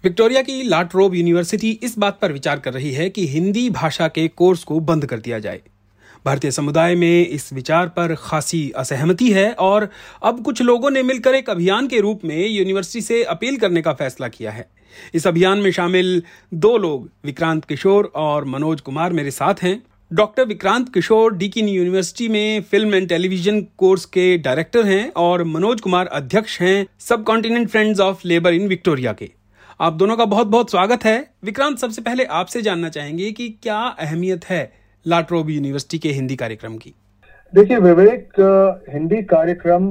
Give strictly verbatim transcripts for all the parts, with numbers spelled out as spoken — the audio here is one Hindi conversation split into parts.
विक्टोरिया की ला ट्रोब यूनिवर्सिटी इस बात पर विचार कर रही है कि हिंदी भाषा के कोर्स को बंद कर दिया जाए। भारतीय समुदाय में इस विचार पर खासी असहमति है और अब कुछ लोगों ने मिलकर एक अभियान के रूप में यूनिवर्सिटी से अपील करने का फैसला किया है। इस अभियान में शामिल दो लोग विक्रांत किशोर और मनोज कुमार मेरे साथ हैं। Doctor Vikrant Kishore Deakin University में फिल्म एंड टेलीविजन कोर्स के डायरेक्टर हैं और मनोज कुमार अध्यक्ष हैं Subcontinent Friends of Labor in Victoria के। आप दोनों का बहुत बहुत स्वागत है। विक्रांत, सबसे पहले आपसे जानना चाहेंगे कि क्या अहमियत है ला ट्रोब यूनिवर्सिटी के हिंदी कार्यक्रम की। देखिए विवेक, हिंदी कार्यक्रम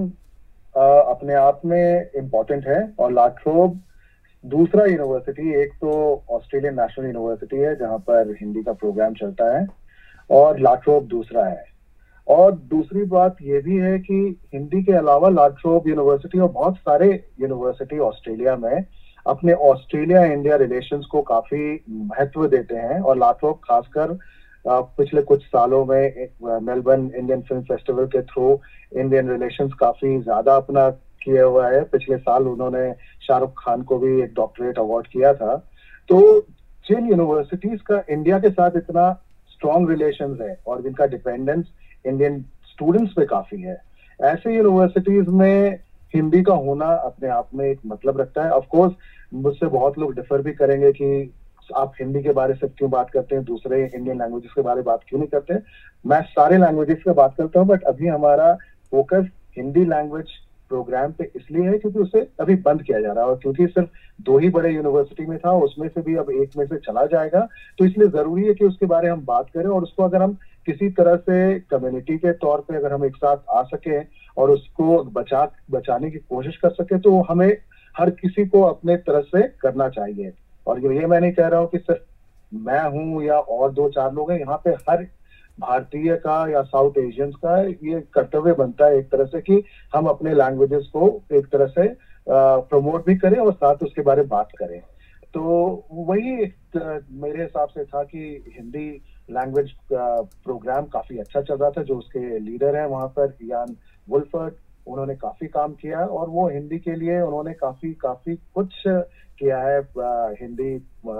अपने आप में इम्पोर्टेंट है और ला ट्रोब दूसरा यूनिवर्सिटी, एक तो ऑस्ट्रेलियन नेशनल यूनिवर्सिटी है जहां पर हिंदी का प्रोग्राम चलता है और ला ट्रोब दूसरा है। और दूसरी बात यह भी है कि हिंदी के अलावा ला ट्रोब यूनिवर्सिटी और बहुत सारे यूनिवर्सिटी ऑस्ट्रेलिया में अपने ऑस्ट्रेलिया इंडिया रिलेशंस को काफी महत्व देते हैं और ला ट्रोब खासकर पिछले कुछ सालों में मेलबर्न इंडियन फिल्म फेस्टिवल के थ्रू इंडियन रिलेशंस काफी ज्यादा अपना किया हुआ है। पिछले साल उन्होंने शाहरुख खान को भी एक डॉक्टरेट अवार्ड किया था। तो जिन यूनिवर्सिटीज का इंडिया के साथ इतना स्ट्रॉन्ग रिलेशंस है और जिनका डिपेंडेंस इंडियन स्टूडेंट्स पे काफी है, ऐसे यूनिवर्सिटीज में हिंदी का होना अपने आप में एक मतलब रखता है। ऑफ कोर्स मुझसे बहुत लोग डिफर भी करेंगे कि आप हिंदी के बारे से क्यों बात करते हैं, दूसरे इंडियन लैंग्वेजेस के बारे में बात क्यों नहीं करते। मैं सारे लैंग्वेजेस पे बात करता हूँ, बट अभी हमारा फोकस हिंदी लैंग्वेज प्रोग्राम पे इसलिए है क्योंकि उसे अभी बंद किया जा रहा है और क्योंकि सिर्फ दो ही बड़े यूनिवर्सिटी में था, उसमें से भी अब एक में से चला जाएगा। तो इसलिए जरूरी है कि उसके बारे में हम बात करें और उसको अगर हम किसी तरह से कम्युनिटी के तौर पे अगर हम एक साथ आ सके और उसको बचा बचाने की कोशिश कर सके तो हमें हर किसी को अपने तरफ से करना चाहिए। और ये मैं नहीं कह रहा हूँ कि सिर्फ मैं हूँ या और दो चार लोग हैं, यहाँ पे हर भारतीय का या साउथ एशियंस का ये कर्तव्य बनता है एक तरह से कि हम अपने लैंग्वेजेस को एक तरह से प्रमोट भी करें और साथ उसके बारे में बात करें। तो वही मेरे हिसाब से था कि हिंदी लैंग्वेज प्रोग्राम काफी अच्छा चल रहा था। जो उसके लीडर हैं वहां पर यान वुल्फर्ड, उन्होंने काफी काम किया और वो हिंदी के लिए उन्होंने काफी काफी कुछ किया है। हिंदी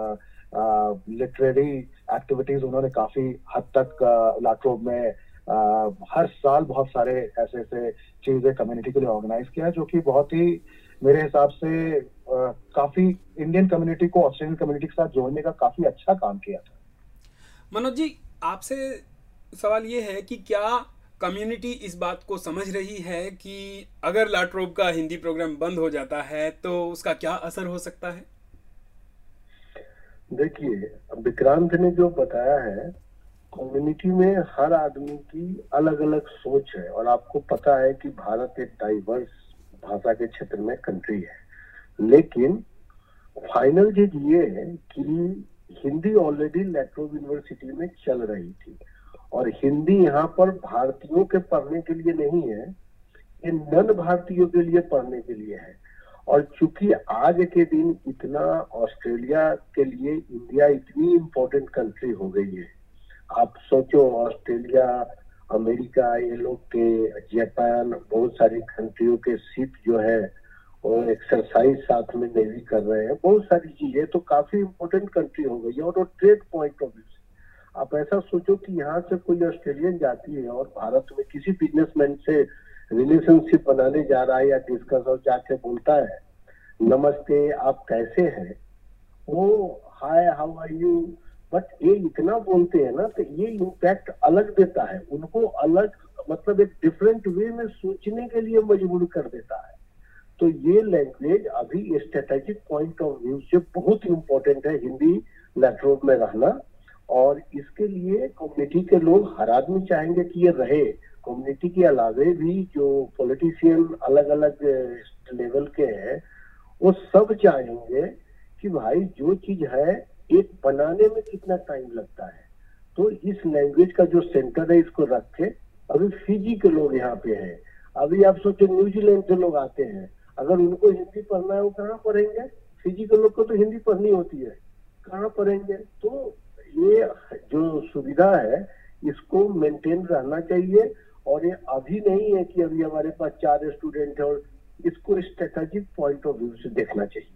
लिटरेरी एक्टिविटीज उन्होंने काफी हद तक ला ट्रोब में आ, हर साल बहुत सारे ऐसे ऐसे चीजें कम्युनिटी के लिए ऑर्गेनाइज किया है, जो कि बहुत ही मेरे हिसाब से आ, काफी इंडियन कम्युनिटी को ऑस्ट्रेलियन कम्युनिटी के साथ जोड़ने का काफी अच्छा काम किया था। मनोज जी, आपसे सवाल ये है कि क्या कम्युनिटी इस बात को समझ रही है कि अगर ला ट्रोब का हिंदी प्रोग्राम बंद हो जाता है तो उसका क्या असर हो सकता है? देखिए, विक्रांत ने जो बताया है, कम्युनिटी में हर आदमी की अलग अलग सोच है और आपको पता है कि भारत एक डाइवर्स भाषा के क्षेत्र में कंट्री है। लेकिन फाइनल चीज ये है कि Hindi already La Trobe University में चल रही थी और हिंदी यहाँ पर भारतीयों के पढ़ने के लिए नहीं है, ये नन भारतीयों के लिए पढ़ने के लिए है। और चूंकि आज के दिन इतना ऑस्ट्रेलिया के लिए इंडिया इतनी इम्पोर्टेंट कंट्री हो गई है, आप सोचो ऑस्ट्रेलिया, अमेरिका, ये लोग के जापान, बहुत सारी कंट्रियों के शिप जो है और एक्सरसाइज साथ में नेवी कर रहे हैं, बहुत सारी चीजें, तो काफी इम्पोर्टेंट कंट्री हो गई है। और ट्रेड पॉइंट ऑफ व्यू से आप ऐसा सोचो कि यहाँ से कोई ऑस्ट्रेलियन जाती है और भारत में किसी बिजनेसमैन से रिलेशनशिप बनाने जा रहा है या डिस्कस और जाके बोलता है नमस्ते आप कैसे हैं, वो hi how are you, but ये इतना बोलते हैं ना, तो ये इम्पैक्ट अलग देता है उनको, अलग मतलब एक डिफरेंट वे में सोचने के लिए मजबूर कर देता है। तो ये लैंग्वेज अभी स्ट्रेटेजिक पॉइंट ऑफ व्यू से बहुत इंपॉर्टेंट है हिंदी ला ट्रोब में रहना। और इसके लिए कम्युनिटी के लोग, हर आदमी चाहेंगे कि ये रहे। कम्युनिटी के अलावे भी जो पॉलिटिशियन अलग अलग लेवल के हैं, वो सब चाहेंगे कि भाई जो चीज है एक बनाने में कितना टाइम लगता है, तो इस लैंग्वेज का जो सेंटर है इसको रखे। अभी फिजी के लोग यहाँ पे हैं, अभी आप सोचो न्यूजीलैंड से लोग आते हैं, अगर उनको हिंदी पढ़ना है वो कहाँ पढ़ेंगे? फिजी के लोग को तो हिंदी पढ़नी होती है, कहाँ पढ़ेंगे? तो ये जो सुविधा है इसको मेंटेन रहना चाहिए और ये अभी नहीं है कि अभी हमारे पास चार स्टूडेंट है, और इसको स्ट्रेटेजिक पॉइंट ऑफ व्यू से देखना चाहिए।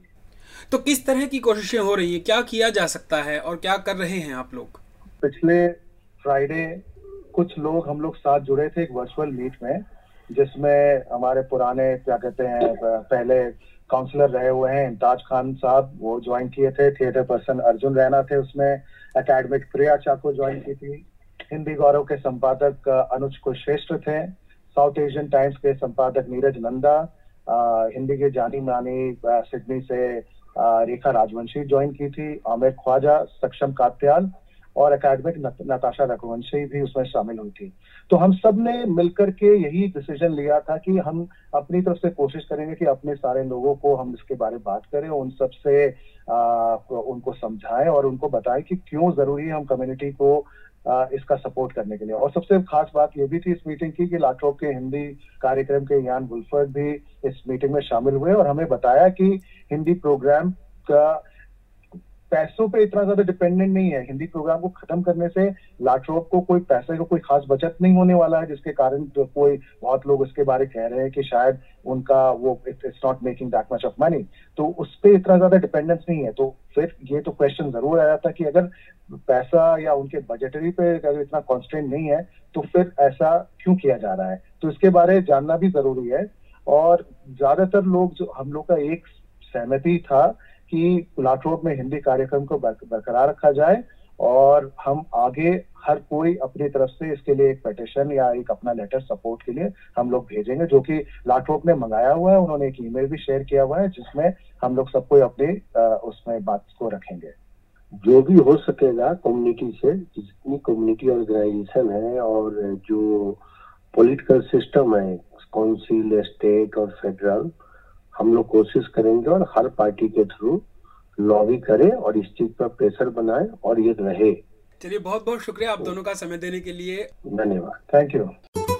तो किस तरह की कोशिशें हो रही हैं, क्या किया जा सकता है और क्या कर रहे हैं आप लोग? पिछले फ्राइडे कुछ लोग हम लोग साथ जुड़े थे एक वर्चुअल मीट में, जिसमें हमारे पुराने क्या कहते हैं पहले काउंसलर रहे हुए हैं इम्ताज खान साहब, वो ज्वाइन किए थे। थिएटर पर्सन अर्जुन रैना थे उसमें। एकेडमिक प्रिया चाको ज्वाइन की थी। हिंदी गौरव के संपादक अनुज कुलश्रेष्ठ थे। साउथ एशियन टाइम्स के संपादक नीरज नंदा, आ, हिंदी के जानी मानी सिडनी से आ, रेखा राजवंशी ज्वाइन की थी। आमिर ख्वाजा, सक्षम कात्याल और एकेडमिक नताशा रघुवंशी भी उसमें शामिल हुई थी। तो हम सब ने मिलकर के यही डिसीजन लिया था कि हम अपनी तरफ से कोशिश करेंगे कि अपने सारे लोगों को हम इसके बारे में बात करें, उन सब से आ, उनको समझाएं और उनको बताएं कि क्यों जरूरी है हम कम्युनिटी को आ, इसका सपोर्ट करने के लिए। और सबसे खास बात ये भी थी इस मीटिंग की कि लाट्रोब के हिंदी कार्यक्रम के यान वुल्फर्ड भी इस मीटिंग में शामिल हुए और हमें बताया कि हिंदी प्रोग्राम का पैसों पे इतना ज्यादा डिपेंडेंट नहीं है। हिंदी प्रोग्राम को खत्म करने से लाट्रोब को कोई पैसे का कोई खास बचत नहीं होने वाला है, जिसके कारण तो कोई बहुत लोग उसके बारे कह रहे हैं कि शायद उनका वो it's not making that much of money, तो उस पर इतना ज्यादा डिपेंडेंस नहीं है। तो फिर ये तो क्वेश्चन जरूर आया था कि अगर पैसा या उनके बजटरी पे अगर इतना कॉन्स्टेंट नहीं है तो फिर ऐसा क्यों किया जा रहा है, तो इसके बारे जानना भी जरूरी है। और ज्यादातर लोग जो हम लोग का एक सहमति था कि लाट्रोब में हिंदी कार्यक्रम को बरकरार रखा जाए और हम आगे हर कोई अपनी तरफ से इसके लिए एक पिटीशन या एक अपना लेटर सपोर्ट के लिए हम लोग भेजेंगे, जो कि लाट्रोब ने मंगाया हुआ है। उन्होंने एक ईमेल भी शेयर किया हुआ है जिसमें हम लोग सबको अपनी उसमें बात को रखेंगे। जो भी हो सकेगा कम्युनिटी से, जितनी कम्युनिटी ऑर्गेनाइजेशन है और जो पॉलिटिकल सिस्टम है, काउंसिल, स्टेट और फेडरल, हम लोग कोशिश करेंगे और हर पार्टी के थ्रू लॉबी करें और इस चीज पर प्रेशर बनाएं और ये रहे। चलिए, बहुत बहुत शुक्रिया आप दोनों का समय देने के लिए। धन्यवाद। Thank you.